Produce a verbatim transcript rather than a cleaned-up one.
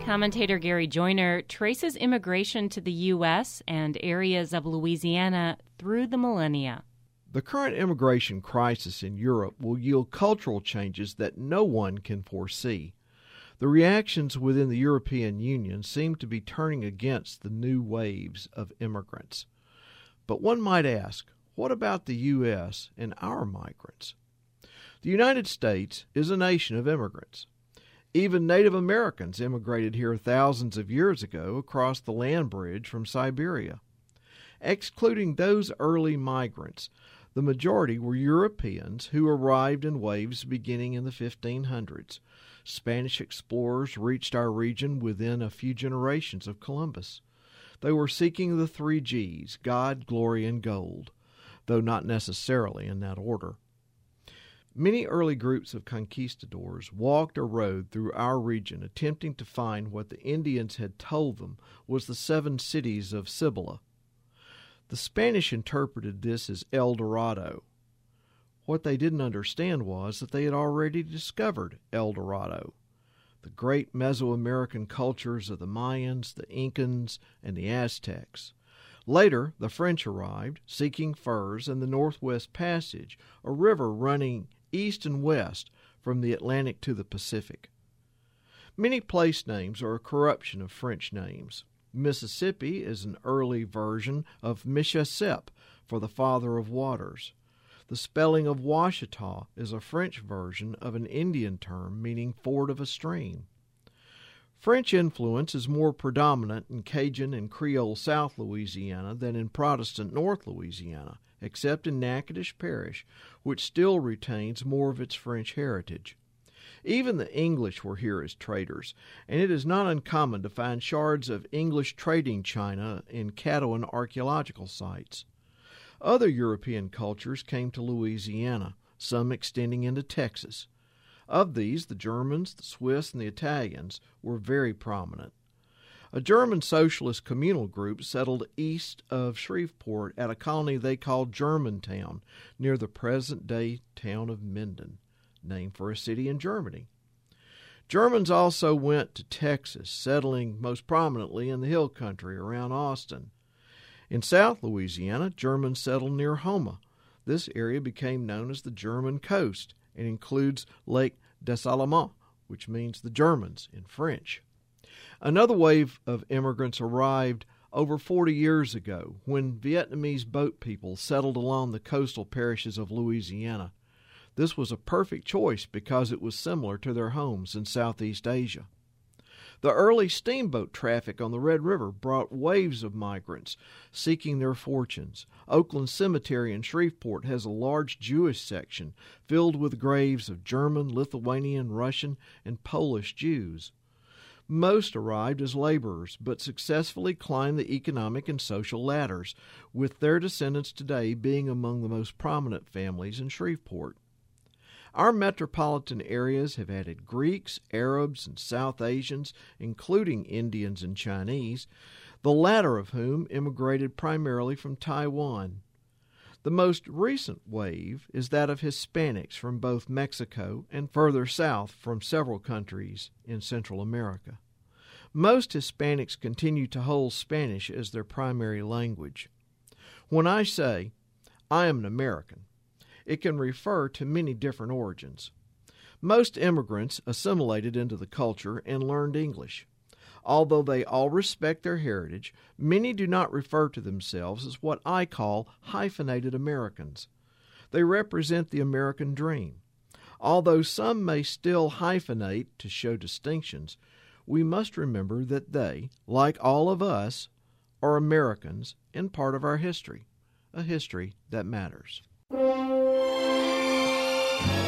Commentator Gary Joyner traces immigration to the U S and areas of Louisiana through the millennia. The current immigration crisis in Europe will yield cultural changes that no one can foresee. The reactions within the European Union seem to be turning against the new waves of immigrants. But one might ask, what about the U S and our migrants? The United States is a nation of immigrants. Even Native Americans immigrated here thousands of years ago across the land bridge from Siberia. Excluding those early migrants, the majority were Europeans who arrived in waves beginning in the fifteen hundreds. Spanish explorers reached our region within a few generations of Columbus. They were seeking the three G's, God, glory, and gold, though not necessarily in that order. Many early groups of conquistadors walked or rode through our region attempting to find what the Indians had told them was the seven cities of Cibola. The Spanish interpreted this as El Dorado. What they didn't understand was that they had already discovered El Dorado. The great Mesoamerican cultures of the Mayans, the Incans, and the Aztecs. Later, the French arrived, seeking furs and the Northwest Passage, a river running east and west from the Atlantic to the Pacific. Many place names are a corruption of French names. Mississippi is an early version of Michasep, for the father of waters. The spelling of Washita is a French version of an Indian term meaning ford of a stream. French influence is more predominant in Cajun and Creole South Louisiana than in Protestant North Louisiana, except in Natchitoches Parish, which still retains more of its French heritage. Even the English were here as traders, and it is not uncommon to find shards of English trading china in Caddoan archaeological sites. Other European cultures came to Louisiana, some extending into Texas. Of these, the Germans, the Swiss, and the Italians were very prominent. A German socialist communal group settled east of Shreveport at a colony they called Germantown, near the present-day town of Minden, named for a city in Germany. Germans also went to Texas, settling most prominently in the hill country around Austin. In South Louisiana, Germans settled near Houma. This area became known as the German Coast and includes Lake Desalement, which means the Germans in French. Another wave of immigrants arrived over forty years ago when Vietnamese boat people settled along the coastal parishes of Louisiana. This was a perfect choice because it was similar to their homes in Southeast Asia. The early steamboat traffic on the Red River brought waves of migrants seeking their fortunes. Oakland Cemetery in Shreveport has a large Jewish section filled with graves of German, Lithuanian, Russian, and Polish Jews. Most arrived as laborers, but successfully climbed the economic and social ladders, with their descendants today being among the most prominent families in Shreveport. Our metropolitan areas have added Greeks, Arabs, and South Asians, including Indians and Chinese, the latter of whom immigrated primarily from Taiwan. The most recent wave is that of Hispanics from both Mexico and further south from several countries in Central America. Most Hispanics continue to hold Spanish as their primary language. When I say, I am an American, it can refer to many different origins. Most immigrants assimilated into the culture and learned English. Although they all respect their heritage, many do not refer to themselves as what I call hyphenated Americans. They represent the American dream. Although some may still hyphenate to show distinctions, we must remember that they, like all of us, are Americans and part of our history, a history that matters.